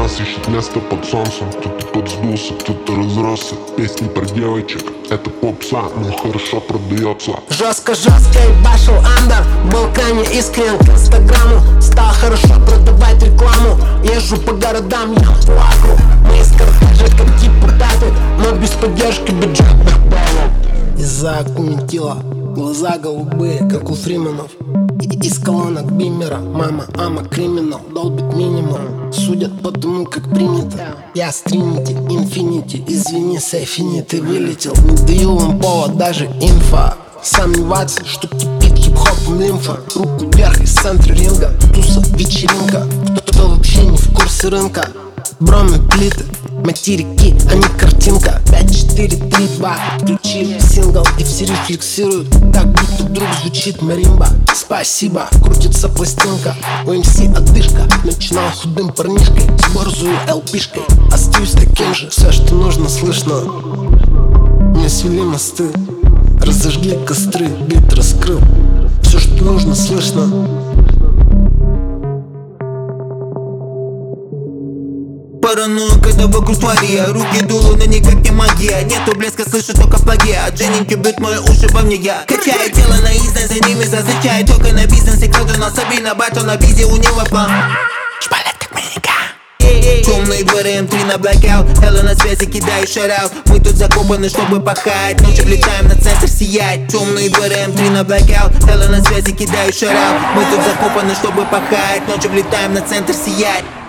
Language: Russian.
нас ищет место под солнцем. Кто-то подсдулся, кто-то разросся. Песни про девочек, это попса, но хорошо продается. Жестко ебашил андер, был крайне искренен к инстаграму. Стал хорошо продавать рекламу. Езжу по городам, я плакаю. Мы из кортежа как депутаты, но без поддержки бюджетных баллов. Из-за акуметила глаза голубые, как у Фрименов. Из колонок Биммера мама, ама, криминал, долбит минимум. Судят по тому, как принято. Я с Тринити, Инфинити, извини, Сейфини, ты вылетел. Не даю вам повод, даже инфа. Сомневаться, что кипит хип-хопом лимфа. Руку вверх из центра ринга, туса, вечеринка. Кто вообще не в курсе рынка. Бромы, плиты, материки, а не картинка. 5, 4, 3, 2, включили сингл и все рефлексируют, как будто вдруг звучит маримба. Спасибо, крутится пластинка. У МС одышка, начинал худым парнишкой, с борзую ЛПшкой. Остаюсь таким же, все, что нужно, слышно. Не свели мосты, разожгли костры, бит раскрыл. Все, что нужно, слышно. Паранойя, когда вокруг твария. Руки дуло, но никак не магия. Нету блеска, слышу только плагиат. Дженнинг бьют мои уши во мне я. Качаю тело на износ, за ними зазначаю. Только на бизнесе, кто-то на Сабина Батон, на визе у него план. Шпалят как маньяка. Темные дворы М3 на blackout. Hello на связи, кидаю шараут. Мы тут закопаны, чтобы пахать. Ночью влетаем на центр сиять. Темные дворы М3 на blackout. Hello на связи, кидаю шараут. Мы тут закопаны, чтобы пахать. Ночью влетаем на центр сиять.